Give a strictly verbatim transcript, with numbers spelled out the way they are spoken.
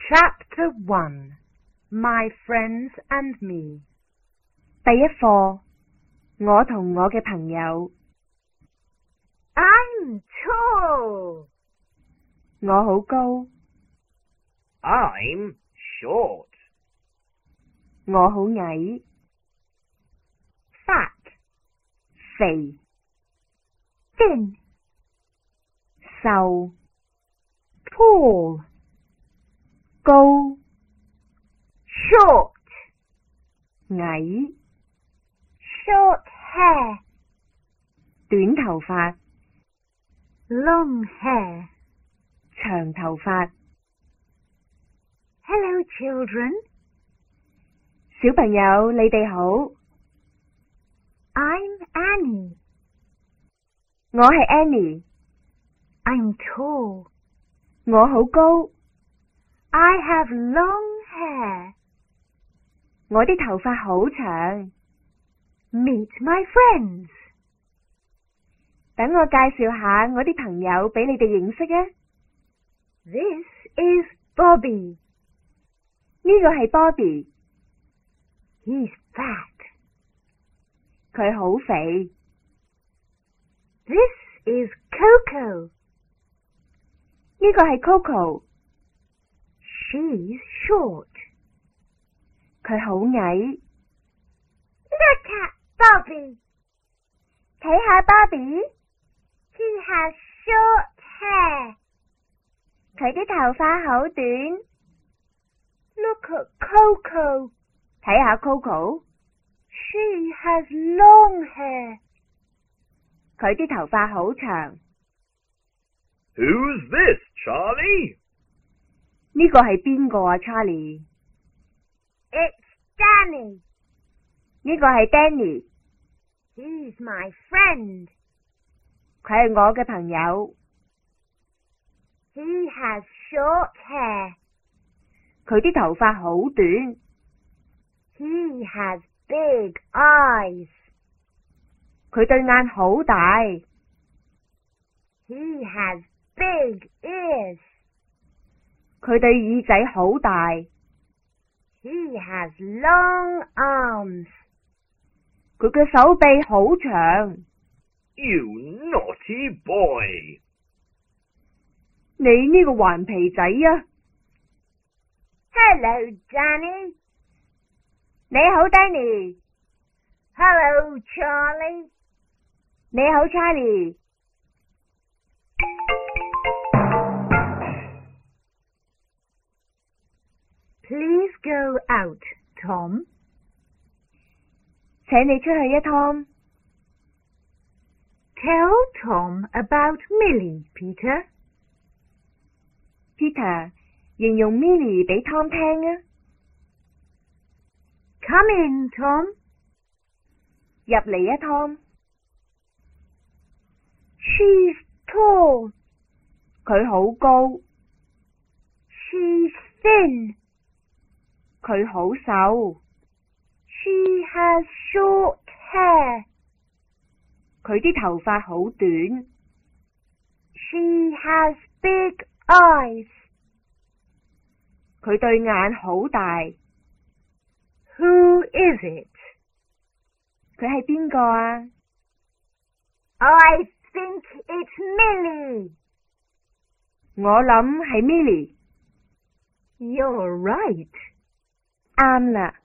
Chapter one. My friends and me. 第一課，我同我嘅朋友。 I'm tall. 我好高。 I'm short. 我好矮。 Fat. 肥。 Thin. 瘦。 Tall. 高。 Short. 矮。 Short hair. 短頭髮。 Long hair. 長頭髮。 Hello, children. 小朋友，你哋好。 I'm Annie. 我係 Annie。 I'm tall. 我好高。 I have long hair. 我啲頭髮好長。 Meet my friends. 等我介紹下我啲朋友俾你哋認識啊。 This is Bobby. 呢個係 Bobby。 He's fat. 佢好肥。 This is Coco. 呢個係 Coco。 She's short. 佢好矮。 Look at Bobby. 睇下 Bobby。 He has short hair. 佢啲頭髮好短。 Look at Coco. 睇下 Coco。 She has long hair. 佢啲頭髮好長。 Who's this, Charlie? 呢個係邊個啊 Charlie？ It's Danny. 呢個係 Danny。 He's my friend. 佢係我嘅朋友。 He has short hair. 佢啲頭髮好短。 He has big eyes. 佢對眼好大。 He has big ears. 佢對耳仔好大。 He has long arms. 佢嘅手臂好長。 You naughty boy! 你呢個頑皮仔啊 Hello, Danny. 你好 Danny。 Hello, Charlie. 你好 Charlie。 Please go out, Tom. 請你出去一趟。 Tell Tom about Millie, Peter. Peter， 形容 Millie 俾 Tom 聽啊。 Come in, Tom. 入嚟啊 Tom。 She's tall. 佢好高。 She's thin. 佢好瘦。 She has short hair. 佢啲頭髮好短。 She has big eyes. 佢對眼好大。 Who is it? 佢係邊個啊？ I think it's Millie. 我諗係 Millie。 You're right. 啱啦。